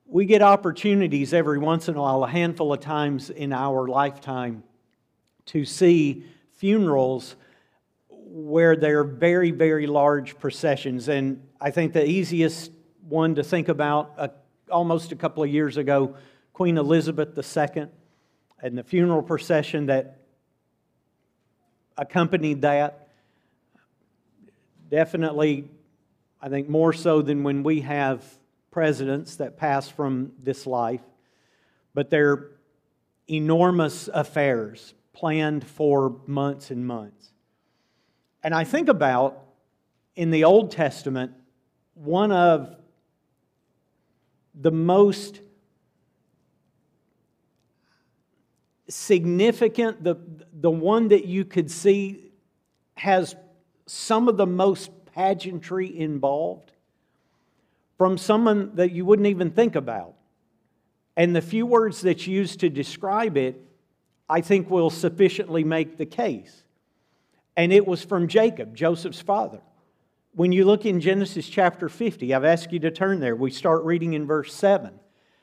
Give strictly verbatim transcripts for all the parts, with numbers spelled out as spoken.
We get opportunities every once in a while, a handful of times in our lifetime, to see funerals where they're very, very large processions. And I think the easiest one to think about, uh, almost a couple of years ago, Queen Elizabeth the Second, and the funeral procession that accompanied that. Definitely, I think more so than when we have presidents that pass from this life. But they're enormous affairs planned for months and months. And I think about, in the Old Testament, one of the most significant, the, the one that you could see has some of the most pageantry involved, from someone that you wouldn't even think about. And the few words that's used to describe it, I think, will sufficiently make the case. And it was from Jacob, Joseph's father. When you look in Genesis chapter fifty, I've asked you to turn there. We start reading in verse seven.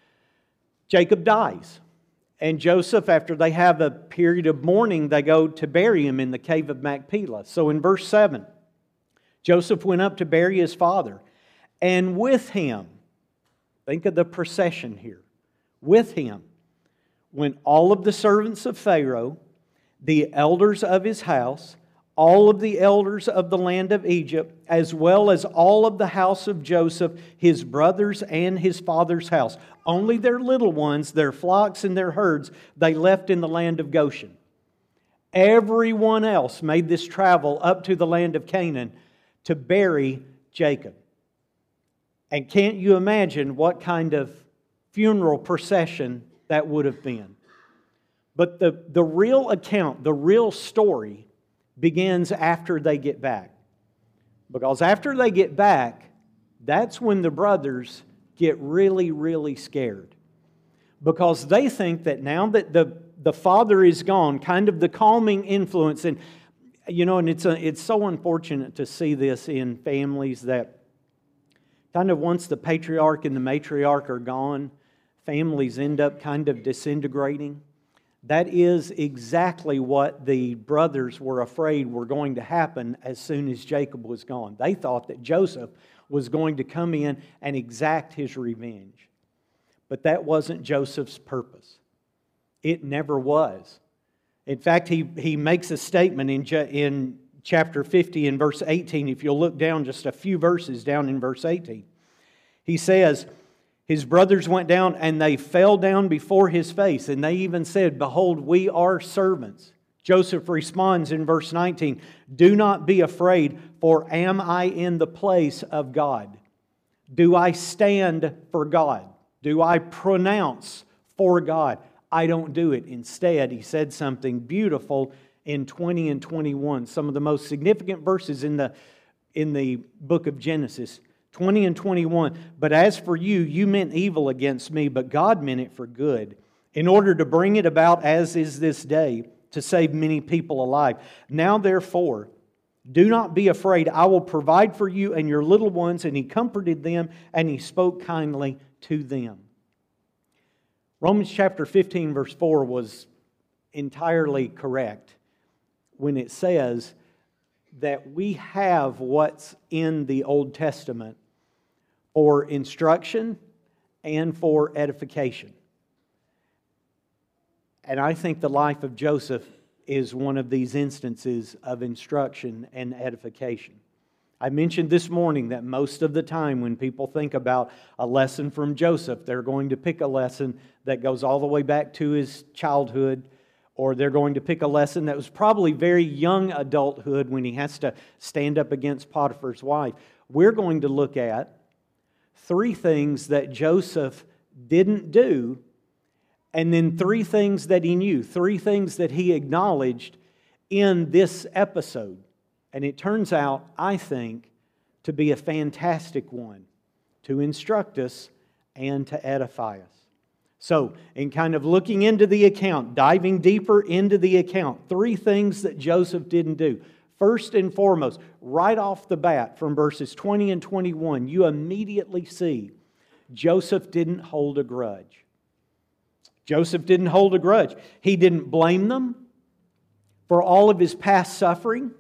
Jacob dies. And Joseph, after they have a period of mourning, they go to bury him in the cave of Machpelah. So in verse seven, Joseph went up to bury his father. And with him, think of the procession here, with him went all of the servants of Pharaoh, the elders of his house, all of the elders of the land of Egypt, as well as all of the house of Joseph, his brothers and his father's house. Only their little ones, their flocks and their herds, they left in the land of Goshen. Everyone else made this travel up to the land of Canaan to bury Jacob. And can't you imagine what kind of funeral procession that would have been? But the, the real account, the real story, begins after they get back. Because after they get back, that's when the brothers get really, really scared. Because they think that now that the, the father is gone, kind of the calming influence, and you know, and it's a, it's so unfortunate to see this in families that kind of once the patriarch and the matriarch are gone, families end up kind of disintegrating. That is exactly what the brothers were afraid were going to happen as soon as Jacob was gone. They thought that Joseph was going to come in and exact his revenge. But that wasn't Joseph's purpose. It never was. In fact, he, he makes a statement in, in chapter fifty in verse eighteen. If you'll look down just a few verses down in verse eighteen. He says, his brothers went down and they fell down before his face. And they even said, behold, we are servants. Joseph responds in verse nineteen, do not be afraid, for am I in the place of God? Do I stand for God? Do I pronounce for God? I don't do it. Instead, he said something beautiful in twenty and twenty-one. Some of the most significant verses in the, in the book of Genesis. twenty and twenty-one, but as for you, you meant evil against me, but God meant it for good, in order to bring it about as is this day, to save many people alive. Now therefore, do not be afraid, I will provide for you and your little ones. And he comforted them, and he spoke kindly to them. Romans chapter fifteen verse four was entirely correct when it says that we have what's in the Old Testament for instruction and for edification. And I think the life of Joseph is one of these instances of instruction and edification. I mentioned this morning that most of the time when people think about a lesson from Joseph, they're going to pick a lesson that goes all the way back to his childhood, or they're going to pick a lesson that was probably very young adulthood when he has to stand up against Potiphar's wife. We're going to look at three things that Joseph didn't do, and then three things that he knew, three things that he acknowledged in this episode. And it turns out, I think, to be a fantastic one, to instruct us and to edify us. So, in kind of looking into the account, diving deeper into the account, three things that Joseph didn't do. First and foremost, right off the bat from verses twenty and twenty-one, you immediately see Joseph didn't hold a grudge. Joseph didn't hold a grudge. He didn't blame them for all of his past suffering.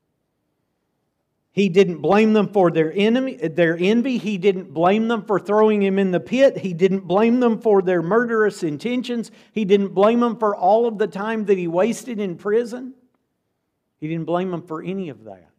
He didn't blame them for their enemy, their envy. He didn't blame them for throwing him in the pit. He didn't blame them for their murderous intentions. He didn't blame them for all of the time that he wasted in prison. He didn't blame them for any of that.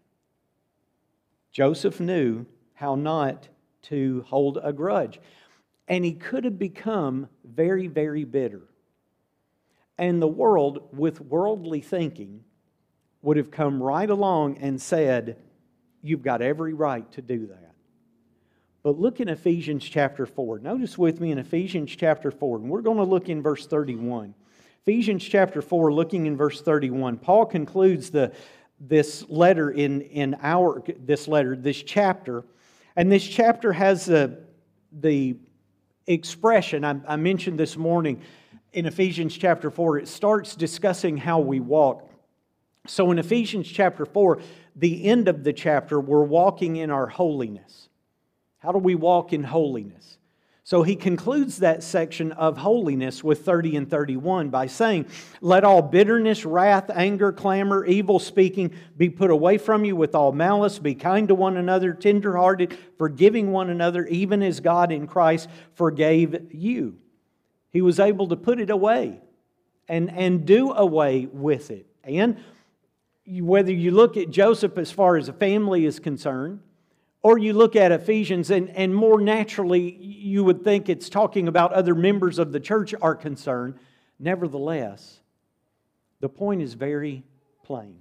Joseph knew how not to hold a grudge. And he could have become very, very bitter. And the world, with worldly thinking, would have come right along and said, you've got every right to do that. But look in Ephesians chapter four. Notice with me in Ephesians chapter four, and we're going to look in verse thirty-one. Ephesians chapter four, looking in verse thirty-one, Paul concludes the, this letter in, in our, this letter, this chapter, and this chapter has a, the expression I, I mentioned this morning in Ephesians chapter four. It starts discussing how we walk. So in Ephesians chapter four, the end of the chapter, we're walking in our holiness. How do we walk in holiness? So he concludes that section of holiness with thirty and thirty-one by saying, let all bitterness, wrath, anger, clamor, evil speaking be put away from you with all malice. Be kind to one another, tenderhearted, forgiving one another, even as God in Christ forgave you. He was able to put it away and, and do away with it. And whether you look at Joseph as far as a family is concerned, or you look at Ephesians, and, and more naturally you would think it's talking about other members of the church are concerned. Nevertheless, the point is very plain.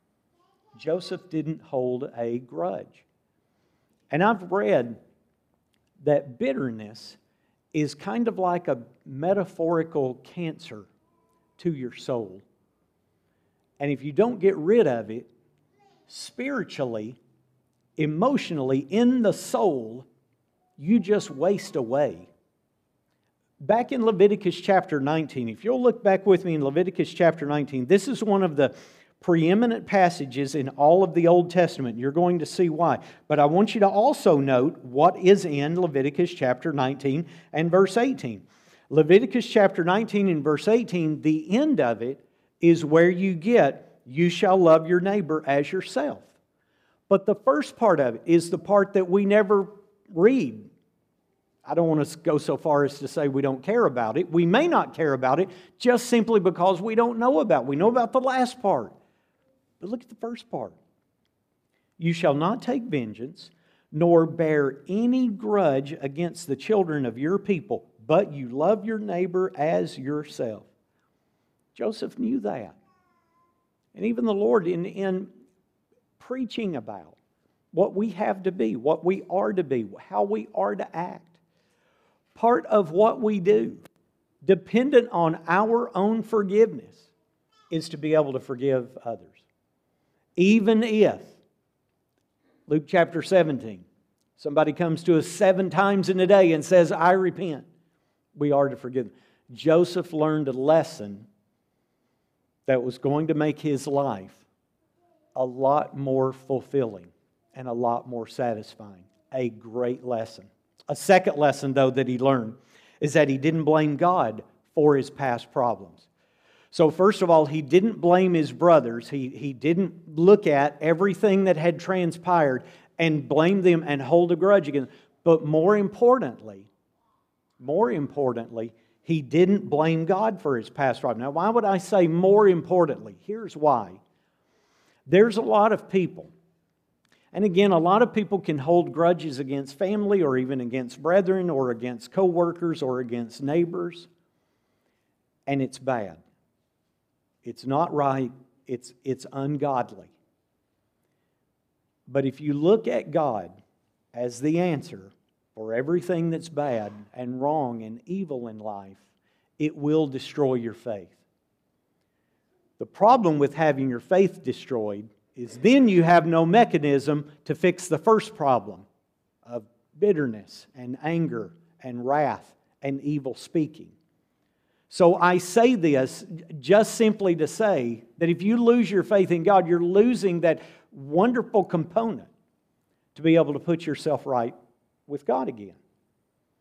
Joseph didn't hold a grudge. And I've read that bitterness is kind of like a metaphorical cancer to your soul. And if you don't get rid of it, spiritually, emotionally, in the soul, you just waste away. Back in Leviticus chapter nineteen, if you'll look back with me in Leviticus chapter nineteen, this is one of the preeminent passages in all of the Old Testament. You're going to see why. But I want you to also note what is in Leviticus chapter nineteen and verse eighteen. Leviticus chapter nineteen and verse eighteen, the end of it is where you get, you shall love your neighbor as yourself. But the first part of it is the part that we never read. I don't want to go so far as to say we don't care about it. We may not care about it just simply because we don't know about it. We know about the last part. But look at the first part. You shall not take vengeance, nor bear any grudge against the children of your people, but you love your neighbor as yourself. Joseph knew that. And even the Lord in, in preaching about what we have to be, what we are to be, how we are to act. Part of what we do, dependent on our own forgiveness, is to be able to forgive others. Even if, Luke chapter seventeen, somebody comes to us seven times in a day and says, I repent, we are to forgive them. Joseph learned a lesson that was going to make his life a lot more fulfilling and a lot more satisfying. A great lesson. A second lesson, though, that he learned is that he didn't blame God for his past problems. So first of all, he didn't blame his brothers. He, he didn't look at everything that had transpired and blame them and hold a grudge against them. But more importantly, more importantly, he didn't blame God for his past problem. Now, why would I say more importantly? Here's why. There's a lot of people, and again, a lot of people can hold grudges against family or even against brethren or against co-workers or against neighbors, and it's bad. It's not right. It's, it's ungodly. But if you look at God as the answer for everything that's bad and wrong and evil in life, it will destroy your faith. The problem with having your faith destroyed is then you have no mechanism to fix the first problem of bitterness and anger and wrath and evil speaking. So I say this just simply to say that if you lose your faith in God, you're losing that wonderful component to be able to put yourself right with God again.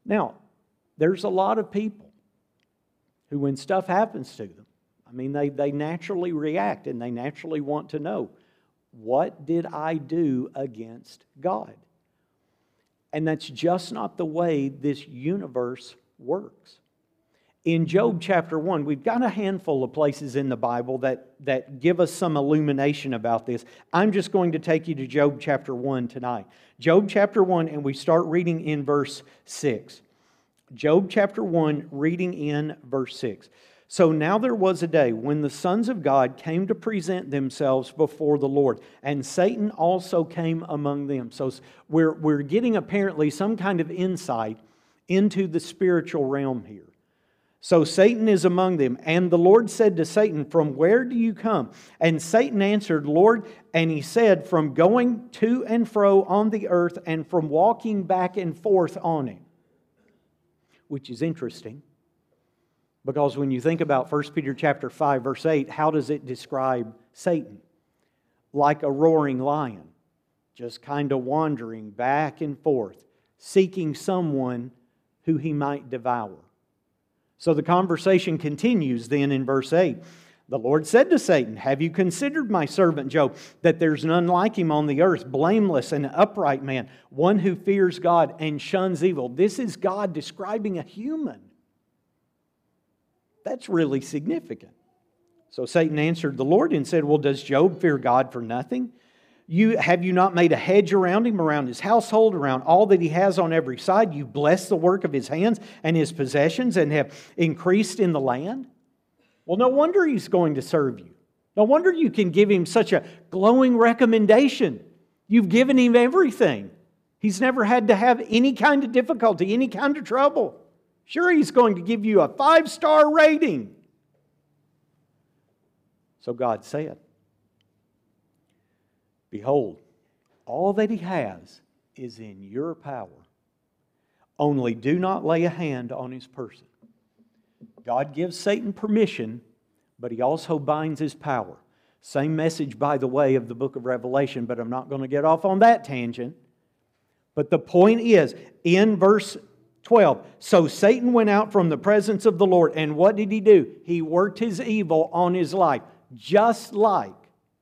Now, there's a lot of people who, when stuff happens to them, I mean, they, they naturally react and they naturally want to know, what did I do against God? And that's just not the way this universe works. In Job chapter one, we've got a handful of places in the Bible that, that give us some illumination about this. I'm just going to take you to Job chapter one tonight. Job chapter one, and we start reading in verse six. Job chapter one, reading in verse six. So now there was a day when the sons of God came to present themselves before the Lord, and Satan also came among them. So we're, we're getting apparently some kind of insight into the spiritual realm here. So Satan is among them, and the Lord said to Satan, "From where do you come?" And Satan answered, "Lord," and he said, "From going to and fro on the earth, and from walking back and forth on it." Which is interesting. Because when you think about First Peter chapter five, verse eight, how does it describe Satan? Like a roaring lion, just kind of wandering back and forth, seeking someone who he might devour. So the conversation continues then in verse eight. The Lord said to Satan, "Have you considered my servant Job, that there's none like him on the earth, blameless and upright man, one who fears God and shuns evil?" This is God describing a human. That's really significant. So Satan answered the Lord and said, "Well, does Job fear God for nothing? You, have you not made a hedge around him, around his household, around all that he has on every side? You blessed the work of his hands and his possessions and have increased in the land?" Well, no wonder he's going to serve you. No wonder you can give him such a glowing recommendation. You've given him everything. He's never had to have any kind of difficulty, any kind of trouble. Sure, he's going to give you a five-star rating. So God said, "Behold, all that he has is in your power. Only do not lay a hand on his person." God gives Satan permission, but he also binds his power. Same message, by the way, of the book of Revelation, but I'm not going to get off on that tangent. But the point is, in verse twelve, so Satan went out from the presence of the Lord, and what did he do? He worked his evil on his life, just like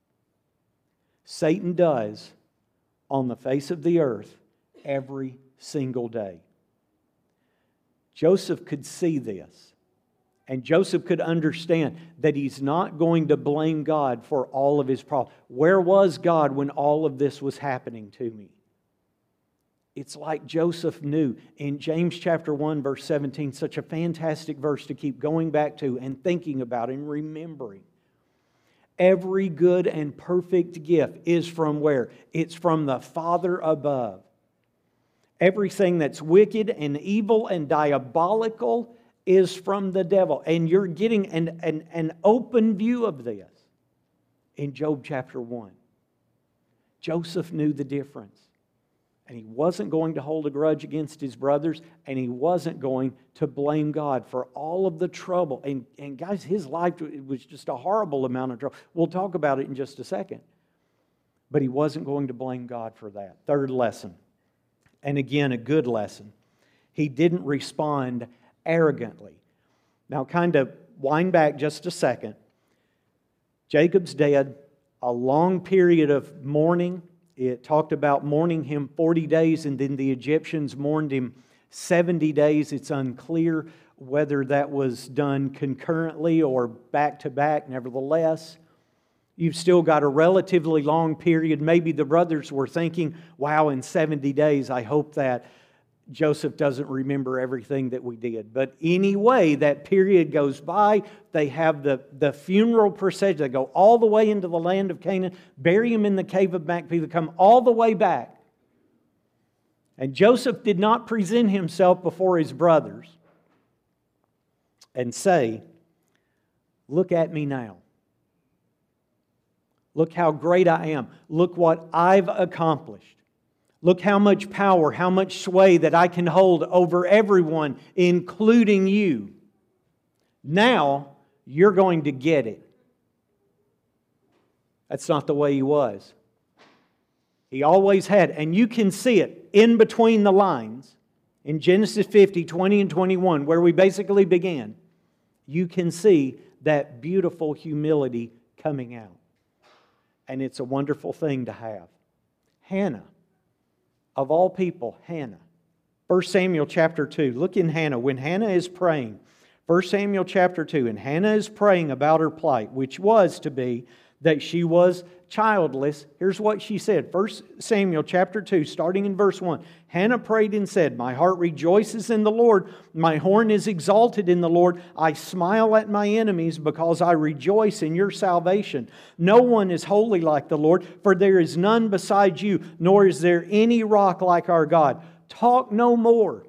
Satan does on the face of the earth every single day. Joseph could see this, and Joseph could understand that he's not going to blame God for all of his problems. Where was God when all of this was happening to me? It's like Joseph knew in James chapter one, verse seventeen, such a fantastic verse to keep going back to and thinking about and remembering. Every good and perfect gift is from where? It's from the Father above. Everything that's wicked and evil and diabolical is from the devil. And you're getting an, an, an open view of this in Job chapter one. Joseph knew the difference. And he wasn't going to hold a grudge against his brothers, and he wasn't going to blame God for all of the trouble. And, and guys, his life it was just a horrible amount of trouble. We'll talk about it in just a second. But he wasn't going to blame God for that. Third lesson, and again, a good lesson. He didn't respond arrogantly. Now, kind of wind back just a second. Jacob's dead, a long period of mourning. It talked about mourning him forty days, and then the Egyptians mourned him seventy days. It's unclear whether that was done concurrently or back to back. Nevertheless, you've still got a relatively long period. Maybe the brothers were thinking, wow, in seventy days, I hope that Joseph doesn't remember everything that we did. But anyway, that period goes by. They have the, the funeral procession. They go all the way into the land of Canaan, bury him in the cave of Macpelah, come all the way back. And Joseph did not present himself before his brothers and say, "Look at me now. Look how great I am. Look what I've accomplished. Look how much power, how much sway that I can hold over everyone, including you. Now you're going to get it." That's not the way he was. He always had, and you can see it in between the lines, in Genesis fifty, twenty and twenty-one, where we basically began, you can see that beautiful humility coming out. And it's a wonderful thing to have. Hannah, of all people, Hannah. First Samuel chapter two, look in Hannah. When Hannah is praying, First Samuel chapter two, and Hannah is praying about her plight, which was to be that she was childless. Here's what she said. First Samuel chapter two, starting in verse one. Hannah prayed and said, "My heart rejoices in the Lord. My horn is exalted in the Lord. I smile at my enemies because I rejoice in your salvation. No one is holy like the Lord, for there is none beside you, nor is there any rock like our God. Talk no more."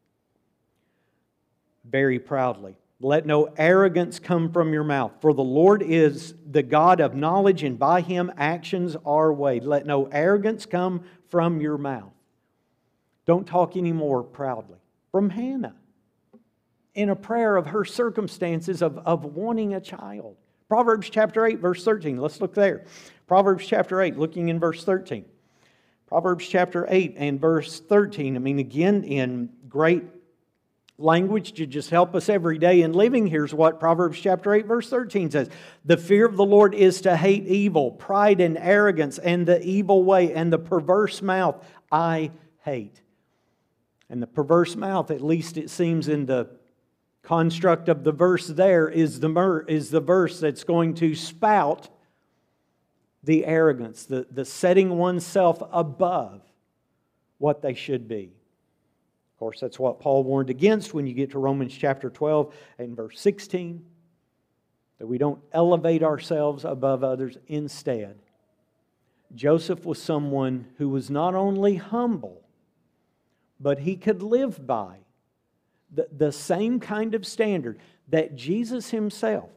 Very proudly. "Let no arrogance come from your mouth, for the Lord is the God of knowledge, and by Him actions are weighed. Let no arrogance come from your mouth." Don't talk anymore proudly. From Hannah, in a prayer of her circumstances of, of wanting a child. Proverbs chapter eight, verse thirteen. Let's look there. Proverbs chapter eight, looking in verse thirteen. Proverbs chapter eight and verse thirteen. I mean, again, in great language to just help us every day in living. Here's what Proverbs chapter eight verse thirteen says. "The fear of the Lord is to hate evil, pride and arrogance, and the evil way, and the perverse mouth I hate." And the perverse mouth, at least it seems in the construct of the verse there, is the, mer- is the verse that's going to spout the arrogance, the, the setting oneself above what they should be. Of course, that's what Paul warned against when you get to Romans chapter twelve and verse sixteen. That we don't elevate ourselves above others. Instead, Joseph was someone who was not only humble, but he could live by the, the same kind of standard that Jesus Himself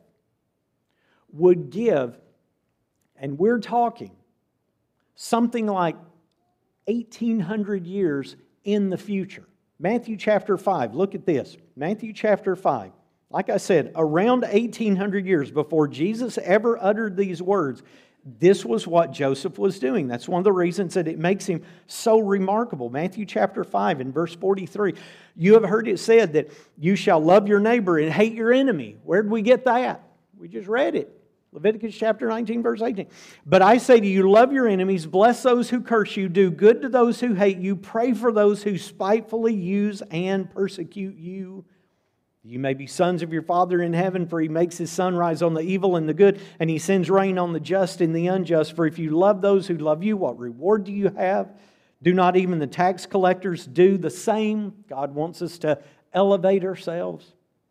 would give. And we're talking something like eighteen hundred years in the future. Matthew chapter five, look at this. Matthew chapter five. Like I said, around eighteen hundred years before Jesus ever uttered these words, this was what Joseph was doing. That's one of the reasons that it makes him so remarkable. Matthew chapter five and verse forty-three. "You have heard it said that you shall love your neighbor and hate your enemy." Where did we get that? We just read it. Leviticus chapter nineteen, verse eighteen. "But I say to you, love your enemies, bless those who curse you, do good to those who hate you, pray for those who spitefully use and persecute you. You may be sons of your Father in heaven, for He makes His sun rise on the evil and the good, and He sends rain on the just and the unjust. For if you love those who love you, what reward do you have? Do not even the tax collectors do the same?" God wants us to elevate ourselves.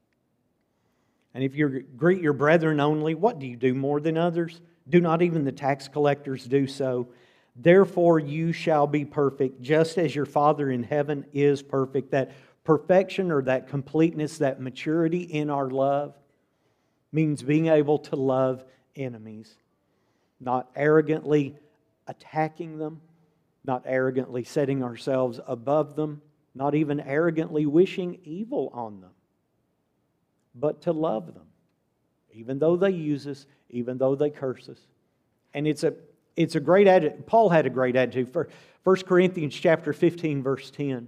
"And if you greet your brethren only, what do you do more than others? Do not even the tax collectors do so? Therefore you shall be perfect, just as your Father in heaven is perfect." That perfection, or that completeness, that maturity in our love, means being able to love enemies. Not arrogantly attacking them, not arrogantly setting ourselves above them, not even arrogantly wishing evil on them, but to love them, even though they use us, even though they curse us. And it's a it's a great attitude. Paul had a great attitude. First Corinthians chapter fifteen, verse ten.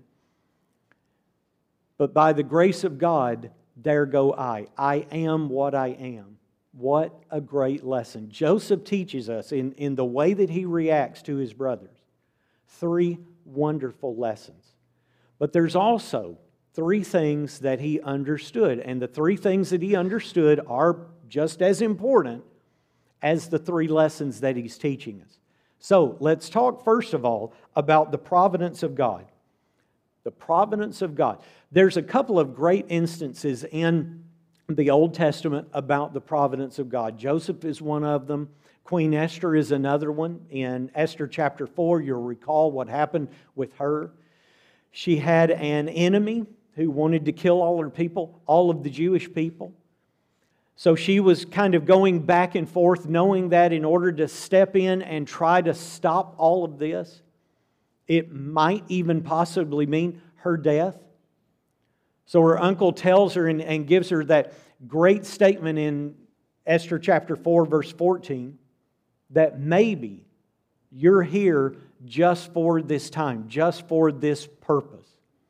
"But by the grace of God, there go I. I am what I am." What a great lesson. Joseph teaches us in, in the way that he reacts to his brothers. Three wonderful lessons. But there's also three things that he understood. And the three things that he understood are just as important as the three lessons that he's teaching us. So let's talk first of all about the providence of God. The providence of God. There's a couple of great instances in the Old Testament about the providence of God. Joseph is one of them. Queen Esther is another one. In Esther chapter four, you'll recall what happened with her. She had an enemy who wanted to kill all her people, all of the Jewish people. So she was kind of going back and forth, knowing that in order to step in and try to stop all of this, it might even possibly mean her death. So her uncle tells her and, and gives her that great statement in Esther chapter four, verse fourteen, that maybe you're here just for this time, just for this purpose.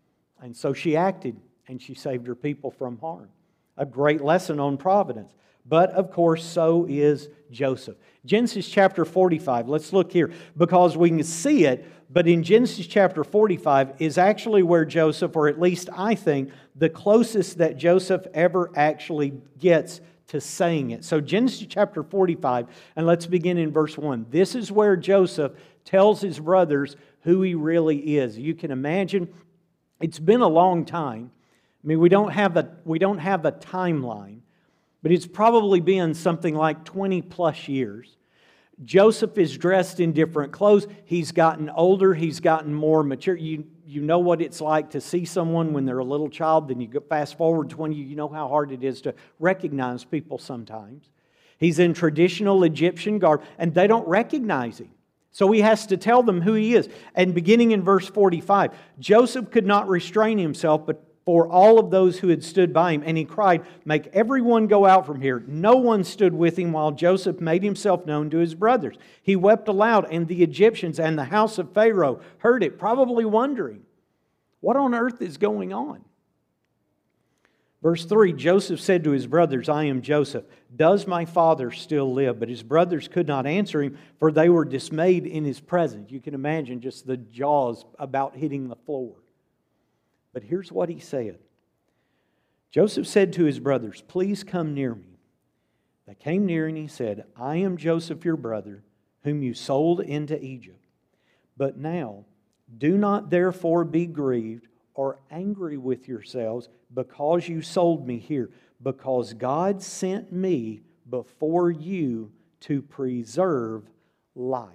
And so she acted, and she saved her people from harm. A great lesson on providence. But, of course, so is Joseph. Genesis chapter forty-five, let's look here, because we can see it, but in Genesis chapter forty-five is actually where Joseph, or at least I think, the closest that Joseph ever actually gets to saying it. So Genesis chapter forty-five, and let's begin in verse one. This is where Joseph tells his brothers who he really is. You can imagine, it's been a long time. I mean, we don't have a, we don't have a timeline, but it's probably been something like twenty plus years. Joseph is dressed in different clothes. He's gotten older. He's gotten more mature. You, you know what it's like to see someone when they're a little child. Then you go fast forward twenty, you know how hard it is to recognize people sometimes. He's in traditional Egyptian garb, and they don't recognize him. So he has to tell them who he is. And beginning in verse forty-five, Joseph could not restrain himself, but for all of those who had stood by him, and he cried, "Make everyone go out from here." No one stood with him while Joseph made himself known to his brothers. He wept aloud, and the Egyptians and the house of Pharaoh heard it, probably wondering, what on earth is going on? Verse three, Joseph said to his brothers, "I am Joseph. Does my father still live?" But his brothers could not answer him, for they were dismayed in his presence. You can imagine just the jaws about hitting the floor. But here's what he said. Joseph said to his brothers, "Please come near me." They came near, and he said, "I am Joseph your brother, whom you sold into Egypt. But now, do not therefore be grieved or angry with yourselves because you sold me here, because God sent me before you to preserve life."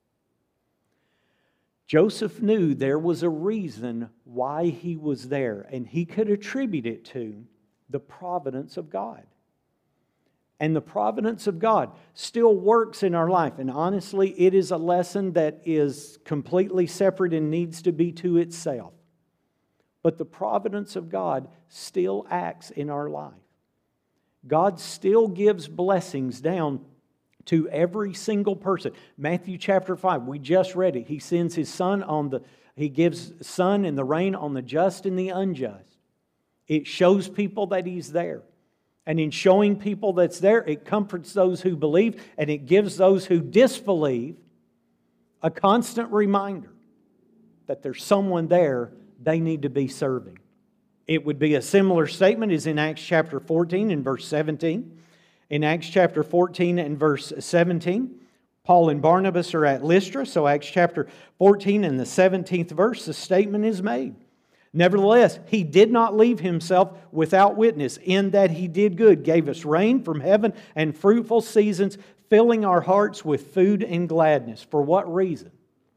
Joseph knew there was a reason why he was there, and he could attribute it to the providence of God. And the providence of God still works in our life. And honestly, it is a lesson that is completely separate and needs to be to itself. But the providence of God still acts in our life. God still gives blessings down to every single person. Matthew chapter five, we just read it. He sends His Son on the, He gives sun and the rain on the just and the unjust. It shows people that He's there. And in showing people that's there, it comforts those who believe, and it gives those who disbelieve a constant reminder that there's someone there they need to be serving. It would be a similar statement as in Acts chapter fourteen and verse seventeen. In Acts chapter fourteen and verse seventeen, Paul and Barnabas are at Lystra, so Acts chapter fourteen and the seventeenth verse, the statement is made. Nevertheless, He did not leave Himself without witness, in that He did good, gave us rain from heaven and fruitful seasons, filling our hearts with food and gladness. For what reason?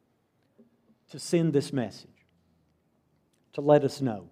To send this message. To let us know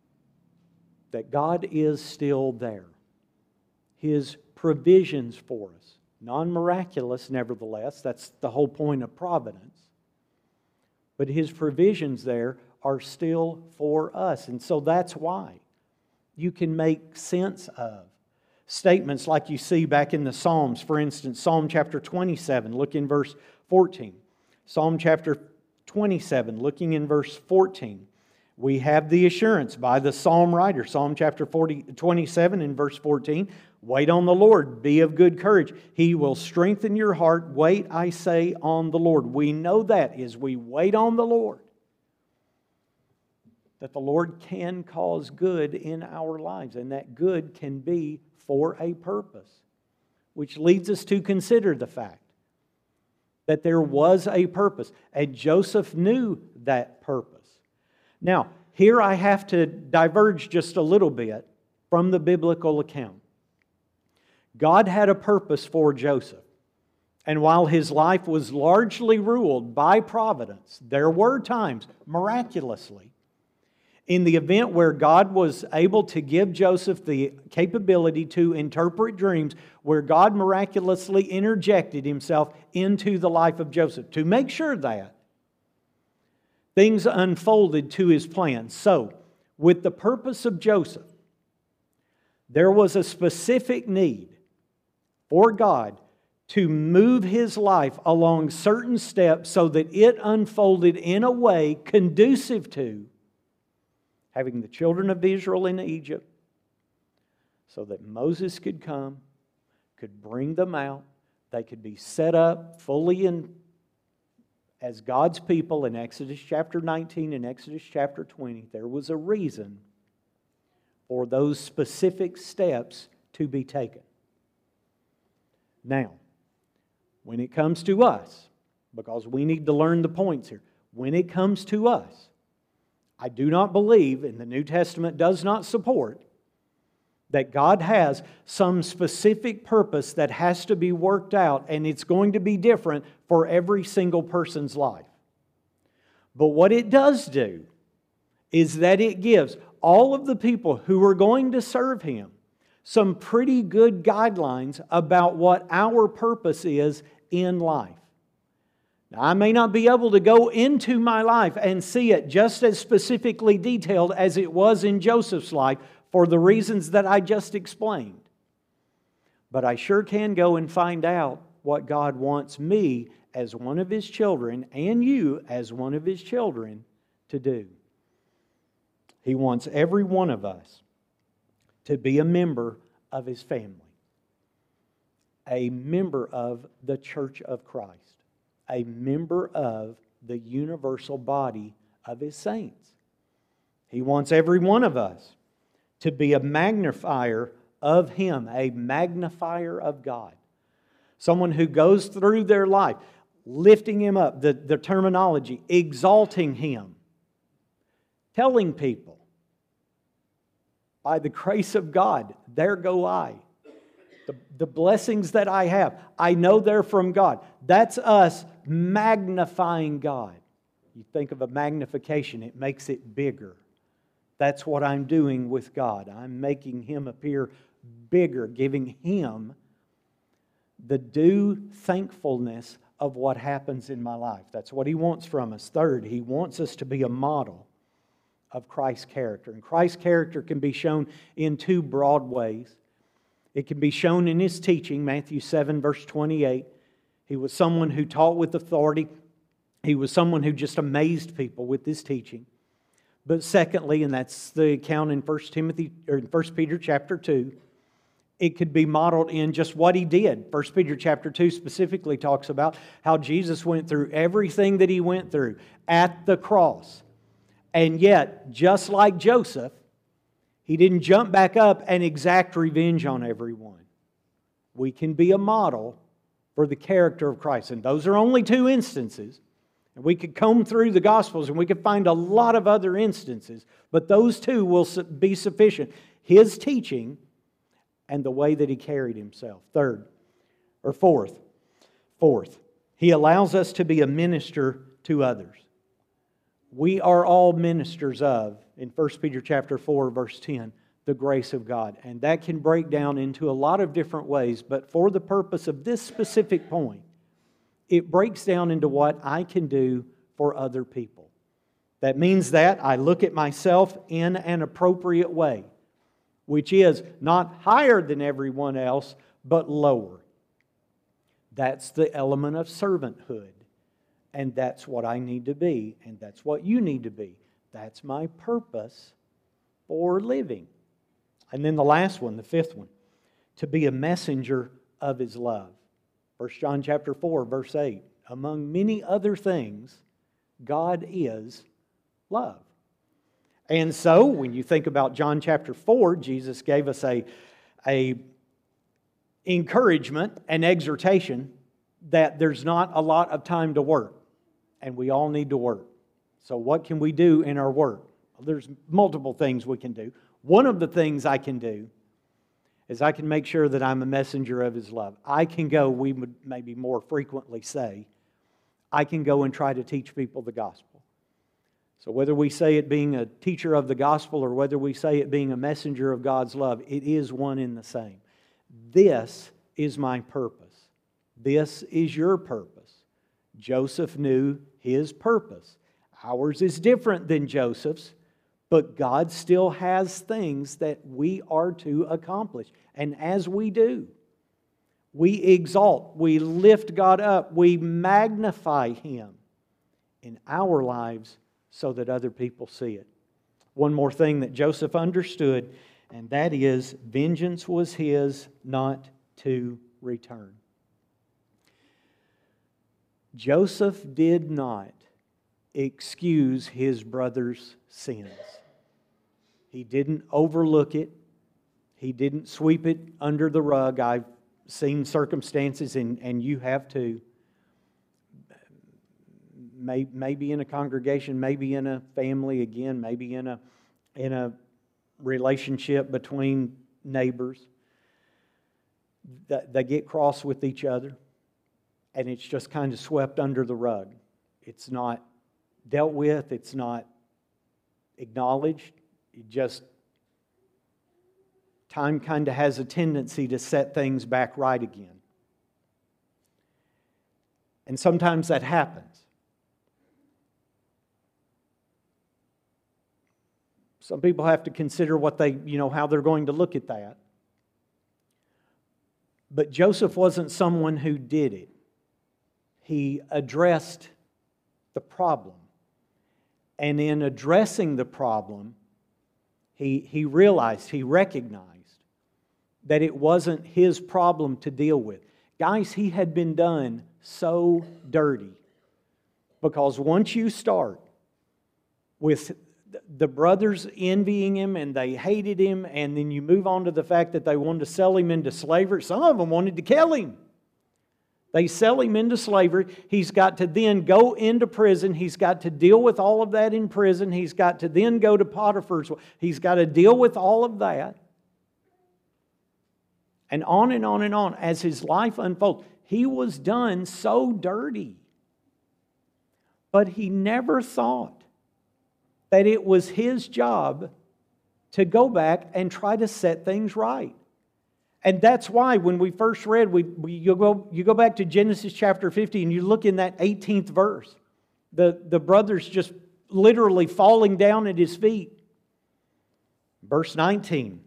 that God is still there. His provisions for us, non-miraculous nevertheless, that's the whole point of providence, but His provisions there are still for us. And so that's why you can make sense of statements like you see back in the Psalms. For instance, Psalm chapter twenty-seven, look in verse fourteen. Psalm chapter twenty-seven, looking in verse fourteen. We have the assurance by the psalm writer, Psalm chapter forty, twenty-seven and verse fourteen. Wait on the Lord, be of good courage. He will strengthen your heart. Wait, I say, on the Lord. We know that as we wait on the Lord, that the Lord can cause good in our lives, and that good can be for a purpose. Which leads us to consider the fact that there was a purpose, and Joseph knew that purpose. Now, here I have to diverge just a little bit from the biblical account. God had a purpose for Joseph. And while his life was largely ruled by providence, there were times, miraculously, in the event where God was able to give Joseph the capability to interpret dreams, where God miraculously interjected Himself into the life of Joseph to make sure that things unfolded to His plan. So, with the purpose of Joseph, there was a specific need for God to move his life along certain steps so that it unfolded in a way conducive to having the children of Israel in Egypt so that Moses could come, could bring them out, they could be set up fully in as God's people in Exodus chapter nineteen and Exodus chapter twenty. There was a reason for those specific steps to be taken. Now, when it comes to us, because we need to learn the points here, when it comes to us, I do not believe, and the New Testament does not support, that God has some specific purpose that has to be worked out, and it's going to be different for every single person's life. But what it does do is that it gives all of the people who are going to serve Him some pretty good guidelines about what our purpose is in life. Now, I may not be able to go into my life and see it just as specifically detailed as it was in Joseph's life, for the reasons that I just explained. But I sure can go and find out what God wants me as one of His children and you as one of His children to do. He wants every one of us to be a member of His family, a member of the Church of Christ, a member of the universal body of His saints. He wants every one of us to be a magnifier of Him, a magnifier of God. Someone who goes through their life, lifting Him up, the, the terminology, exalting Him, telling people, by the grace of God, there go I. The, the blessings that I have, I know they're from God. That's us magnifying God. You think of a magnification, it makes it bigger. That's what I'm doing with God. I'm making Him appear bigger, giving Him the due thankfulness of what happens in my life. That's what He wants from us. Third, He wants us to be a model of Christ's character. And Christ's character can be shown in two broad ways. It can be shown in His teaching, Matthew seven, verse twenty-eight. He was someone who taught with authority. He was someone who just amazed people with His teaching. But secondly, and that's the account in First Timothy or in First Peter chapter two, it could be modeled in just what He did. First Peter chapter two specifically talks about how Jesus went through everything that He went through at the cross. And yet, just like Joseph, He didn't jump back up and exact revenge on everyone. We can be a model for the character of Christ. And those are only two instances. And we could comb through the Gospels and we could find a lot of other instances, but those two will be sufficient. His teaching and the way that He carried Himself. Third, or fourth, fourth, He allows us to be a minister to others. We are all ministers of, in First Peter chapter four, verse ten, the grace of God. And that can break down into a lot of different ways, but for the purpose of this specific point, it breaks down into what I can do for other people. That means that I look at myself in an appropriate way, which is not higher than everyone else, but lower. That's the element of servanthood. And that's what I need to be, and that's what you need to be. That's my purpose for living. And then the last one, the fifth one, to be a messenger of His love. First John chapter four, verse eight. Among many other things, God is love. And so, when you think about John chapter four, Jesus gave us a, a encouragement and exhortation that there's not a lot of time to work. And we all need to work. So what can we do in our work? Well, there's multiple things we can do. One of the things I can do is I can make sure that I'm a messenger of His love. I can go, we would maybe more frequently say, I can go and try to teach people the gospel. So whether we say it being a teacher of the gospel or whether we say it being a messenger of God's love, it is one and the same. This is my purpose. This is your purpose. Joseph knew his purpose. Ours is different than Joseph's, but God still has things that we are to accomplish. And as we do, we exalt, we lift God up, we magnify Him in our lives so that other people see it. one more thing that Joseph understood, and that is vengeance was his, not to return. Joseph did not excuse his brother's sins. He didn't overlook it. He didn't sweep it under the rug. I've seen circumstances, and, and you have too. Maybe in a congregation, maybe in a family again, maybe in a in a relationship between neighbors. They get cross with each other, and it's just kind of swept under the rug. It's not dealt with. It's not acknowledged. It just, time kind of has a tendency to set things back right again. And sometimes that happens. Some people have to consider what they, you know, how they're going to look at that. But Joseph wasn't someone who did it. He addressed the problem. And in addressing the problem, he, he realized, he recognized that it wasn't his problem to deal with. Guys, he had been done so dirty. Because once you start with the brothers envying him and they hated him, and then you move on to the fact that they wanted to sell him into slavery. Some of them wanted to kill him. They sell him into slavery. He's got to then go into prison. He's got to deal with all of that in prison. He's got to then go to Potiphar's. He's got to deal with all of that. And on and on and on as his life unfolds. He was done so dirty. But he never thought that it was his job to go back and try to set things right. And that's why when we first read, we, we, you, go, you go back to Genesis chapter fifty and you look in that eighteenth verse. The, the brothers just literally falling down at his feet. Verse nineteen.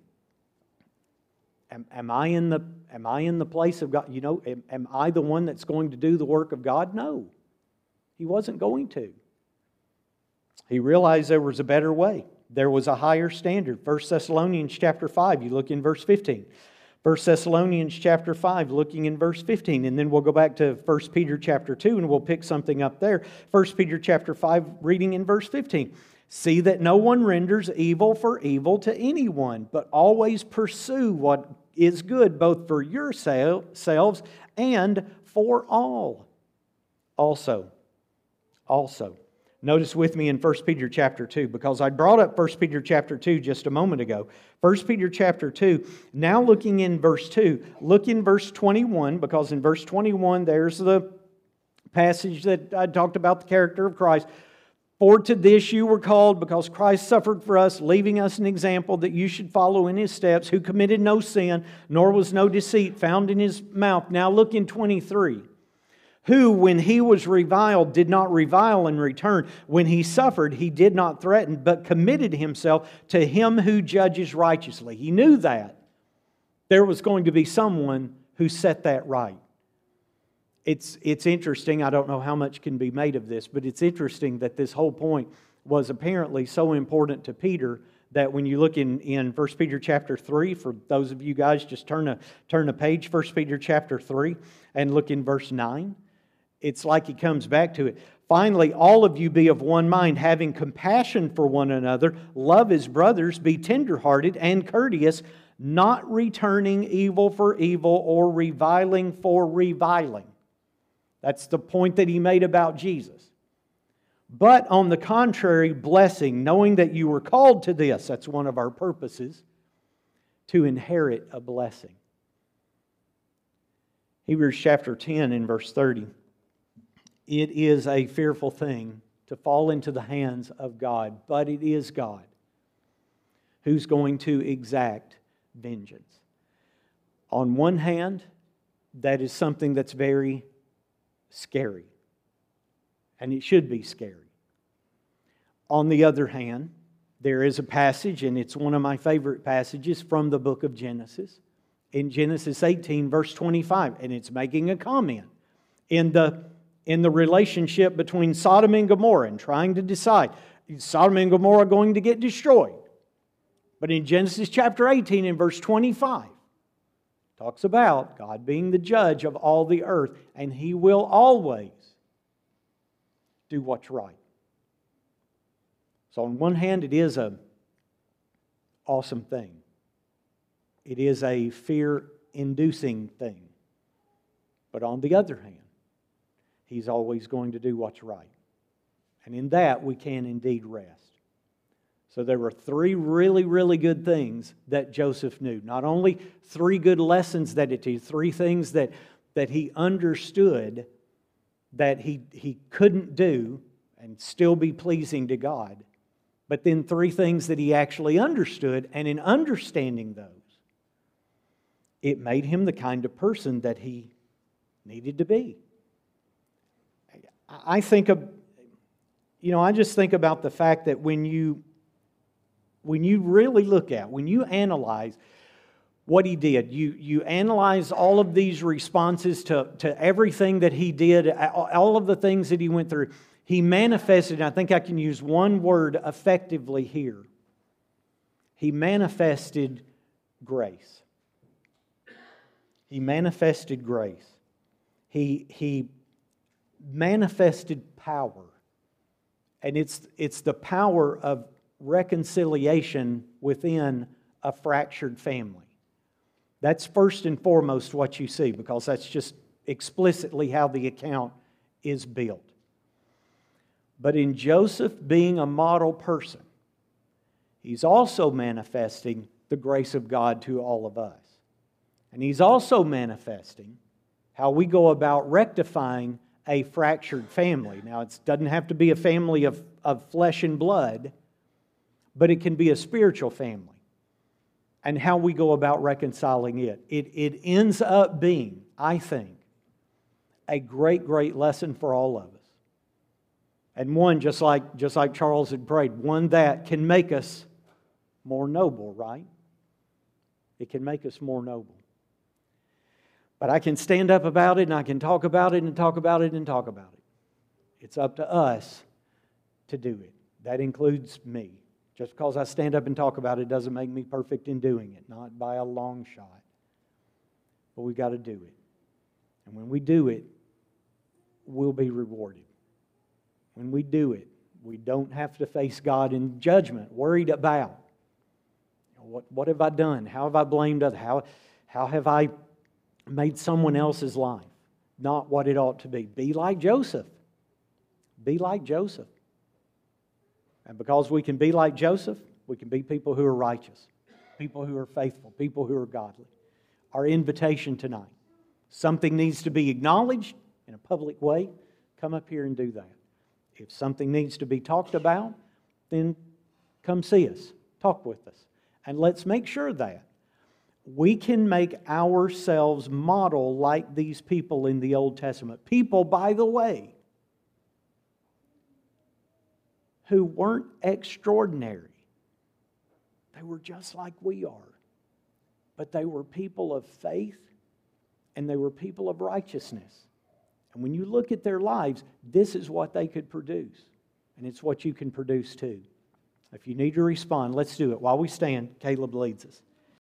Am, am, I in the, am I in the place of God? You know, am, am I the one that's going to do the work of God? No. He wasn't going to. He realized there was a better way. There was a higher standard. First Thessalonians chapter five, you look in verse fifteen. First Thessalonians chapter five, looking in verse fifteen. And then we'll go back to First Peter chapter two and we'll pick something up there. First Peter chapter five, reading in verse fifteen. See that no one renders evil for evil to anyone, but always pursue what is good, both for yourselves and for all. Also, also. Notice with me in First Peter chapter two, because I brought up First Peter chapter two just a moment ago. First Peter chapter two, now looking in verse two, look in verse twenty-one, because in verse twenty-one there's the passage that I talked about the character of Christ. For to this you were called, because Christ suffered for us, leaving us an example that you should follow in His steps, who committed no sin, nor was no deceit found in His mouth. Now look in twenty-three. Who, when He was reviled, did not revile in return. When He suffered, He did not threaten, but committed Himself to Him who judges righteously. He knew that there was going to be someone who set that right. It's, it's interesting, I don't know how much can be made of this, but it's interesting that this whole point was apparently so important to Peter that when you look in, in First Peter chapter three, for those of you guys, just turn a, turn a page, First Peter chapter three, and look in verse nine. It's like he comes back to it. Finally, all of you be of one mind, having compassion for one another, love as brothers, be tenderhearted and courteous, not returning evil for evil or reviling for reviling. That's the point that he made about Jesus. But on the contrary, blessing, knowing that you were called to this, that's one of our purposes, to inherit a blessing. Hebrews chapter ten and verse thirty. It is a fearful thing to fall into the hands of God, but it is God who's going to exact vengeance. On one hand, that is something that's very scary, and it should be scary. On the other hand, there is a passage, and it's one of my favorite passages from the book of Genesis, in Genesis eighteen, verse twenty-five, and it's making a comment in the, in the relationship between Sodom and Gomorrah and trying to decide, Sodom and Gomorrah are going to get destroyed. But in Genesis chapter eighteen and verse twenty-five, talks about God being the judge of all the earth, and He will always do what's right. So on one hand, it is an awesome thing. It is a fear-inducing thing. But on the other hand, He's always going to do what's right. And in that, we can indeed rest. So there were three really, really good things that Joseph knew. Not only three good lessons that it teaches, three things that, that he understood that he, he couldn't do and still be pleasing to God, but then three things that he actually understood, and in understanding those, it made him the kind of person that he needed to be. I think of, you know, I just think about the fact that when you When you really look at, when you analyze what he did, you, you analyze all of these responses to, to everything that he did, all of the things that he went through, he manifested, and I think I can use one word effectively here. He manifested grace. He manifested grace. He, he manifested power. And it's, it's the power of reconciliation within a fractured family. That's first and foremost what you see, because that's just explicitly how the account is built. But in Joseph being a model person, he's also manifesting the grace of God to all of us. And he's also manifesting how we go about rectifying a fractured family. Now, it doesn't have to be a family of, of flesh and blood, but it can be a spiritual family. And how we go about reconciling it. It, it ends up being, I think, a great, great lesson for all of us. And one, just like, just like Charles had prayed, one that can make us more noble, right? It can make us more noble. But I can stand up about it, and I can talk about it, and talk about it, and talk about it. It's up to us to do it. That includes me. Just because I stand up and talk about it doesn't make me perfect in doing it, not by a long shot. But we've got to do it. And when we do it, we'll be rewarded. When we do it, we don't have to face God in judgment, worried about, you know, what, what have I done? How have I blamed others? How, how have I made someone else's life not what it ought to be? Be like Joseph. Be like Joseph. And because we can be like Joseph, we can be people who are righteous, people who are faithful, people who are godly. Our invitation tonight, something needs to be acknowledged in a public way, come up here and do that. If something needs to be talked about, then come see us, talk with us. And let's make sure that we can make ourselves model like these people in the Old Testament. People, by the way, who weren't extraordinary. They were just like we are. But they were people of faith, and they were people of righteousness. And when you look at their lives, this is what they could produce. And it's what you can produce too. If you need to respond, let's do it. While we stand, Caleb leads us.